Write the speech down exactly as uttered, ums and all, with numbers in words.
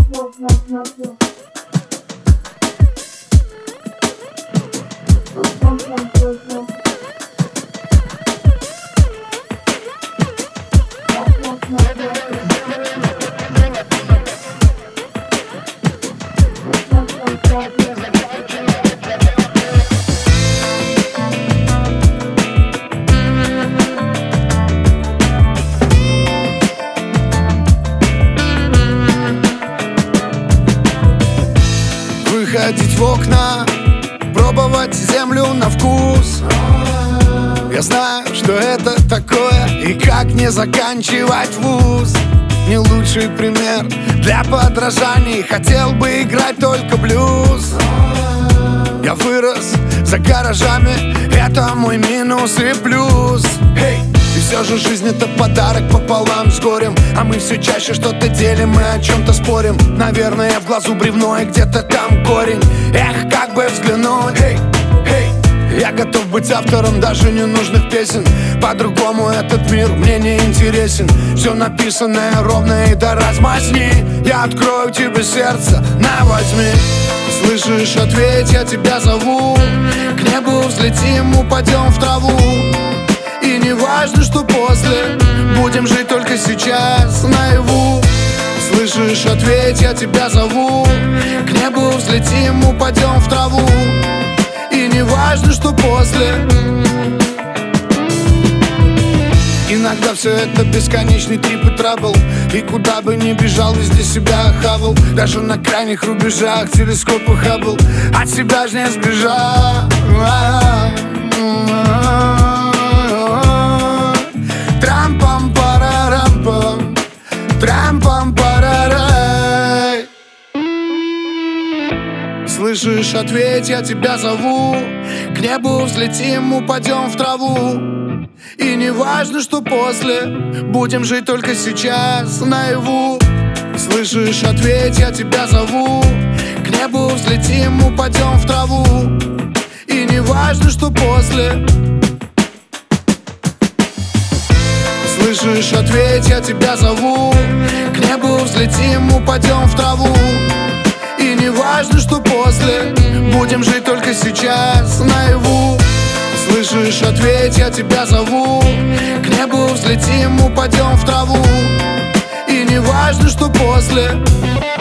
Выходить в окна, пробовать землю на вкус. Я знаю, что это такое и как не заканчивать вуз. Не лучший пример для подражаний, хотел бы играть только блюз. Я вырос за гаражами, это мой минус и плюс. Hey! И все же жизнь это подарок пополам с горем, а мы все чаще что-то делим, мы о чем-то спорим. Наверное, в глазу бревно и где-то там корень. Эх, как бы взглянуть. Hey! Hey! Я готов быть автором даже ненужных песен. По-другому этот мир мне не интересен. Все написанное ровно и до размазни. Я открою тебе сердце, на возьми. Слышишь, ответь, я тебя зову. К небу взлетим, упадем в траву. И не важно, что после, будем жить только сейчас, наяву. Слышишь, ответь, я тебя зову. К небу взлетим, упадем в траву. И не важно, что после. Иногда все это бесконечный трип и трабл. И куда бы ни бежал, везде себя хавал. Даже на крайних рубежах телескопы Хаббл. От себя ж не сбежал. Трам-пам-парарампам, трам-пам-парарай. Слышишь, ответь, я тебя зову. К небу взлетим, упадем в траву. И не важно, что после, будем жить только сейчас, наяву. Слышишь, ответь, я тебя зову. К небу взлетим, упадем в траву. И не важно, что после. Слышишь, ответь, я тебя зову. К небу взлетим, упадем в траву. И не важно, что после, будем жить только сейчас, наяву. Слышишь, ответь, я тебя зову. К небу взлетим, упадем в траву. И не важно, что после.